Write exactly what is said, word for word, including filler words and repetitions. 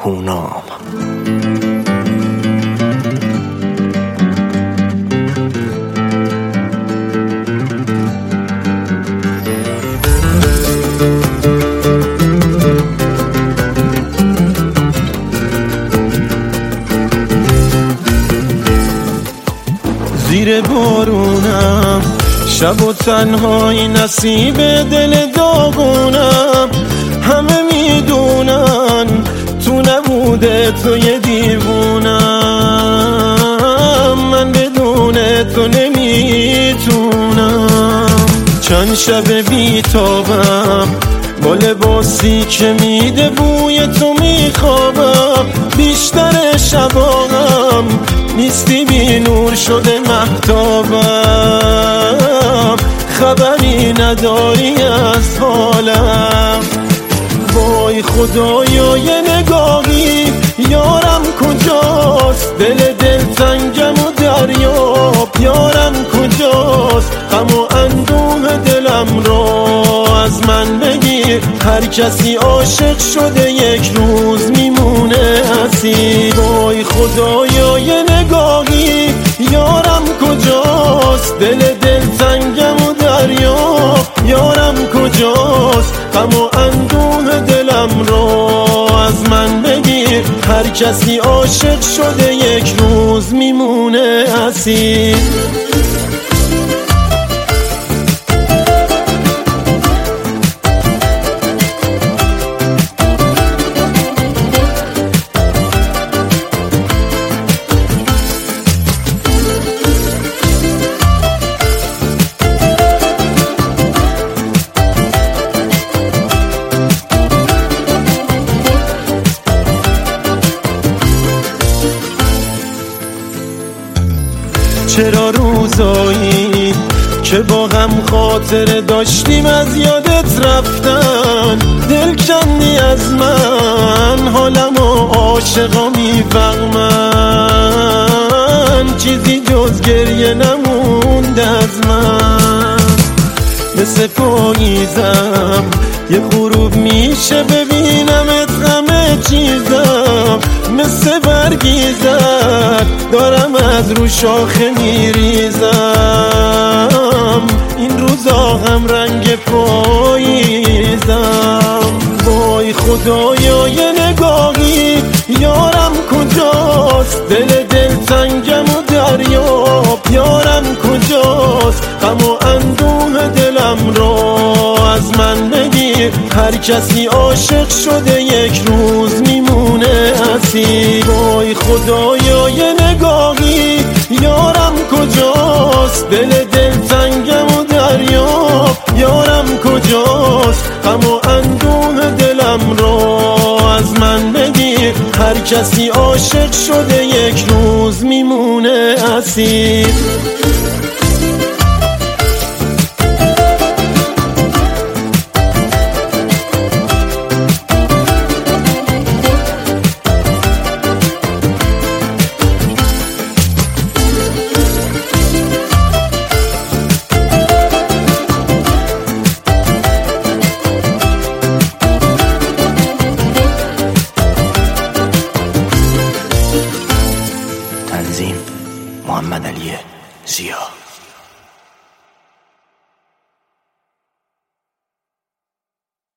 هونام. زیر بارونم شب و تنهایی نصیب دل داغونم. همه میدونن تو نبوده تو یه دیوونم. من بدون تو نمیتونم. چند شب بیتابم با لباسی که میده بوی تو میخوابم. بیشتر شبام نیستی بی نور شده مهتابم. خبری نداری از حالم. وای خدایا یه نگاهی یارم کجاست؟ دل دلتنگم و دریاب یارم کجاست؟ غم و اندوه دلم را از من بگیر. هر کسی عاشق شده یک روز میمونه اسیر. وای خدایا یه نگاهی یارم کجاست؟ دل دلتنگم و دریاب یارم کجاست؟ غم و اندوه دلم را از من بگیر. هر کسی عاشق شده یک روز میمونه اسیر. چرا روزایی که با هم خاطره داشتیم از یادت رفتن؟ دل کندی از من حالم و عاشقا میفهمن. چیزی جز گریه نموند از من. مثل پاییزم یه غروب میشه ببینمت همه چیزم. مثل برگیزد دارم از رو شاخه میریزم. این روزا هم رنگ پاییزم. وای خدایا یه نگاهی یارم کجاست؟ دل دلتنگم و دریاب یارم کجاست؟ غم و اندوه دلم را از من بگیر. هر کسی عاشق شده یک روز میمونه اسیر. وای خدایا یه نگاهی یارم کجاست؟ دل دلتنگم و دریاب یارم کجاست؟ غم و اندوه دلم را از من بگیر. هر کسی عاشق شده یک روز میمونه اسیر.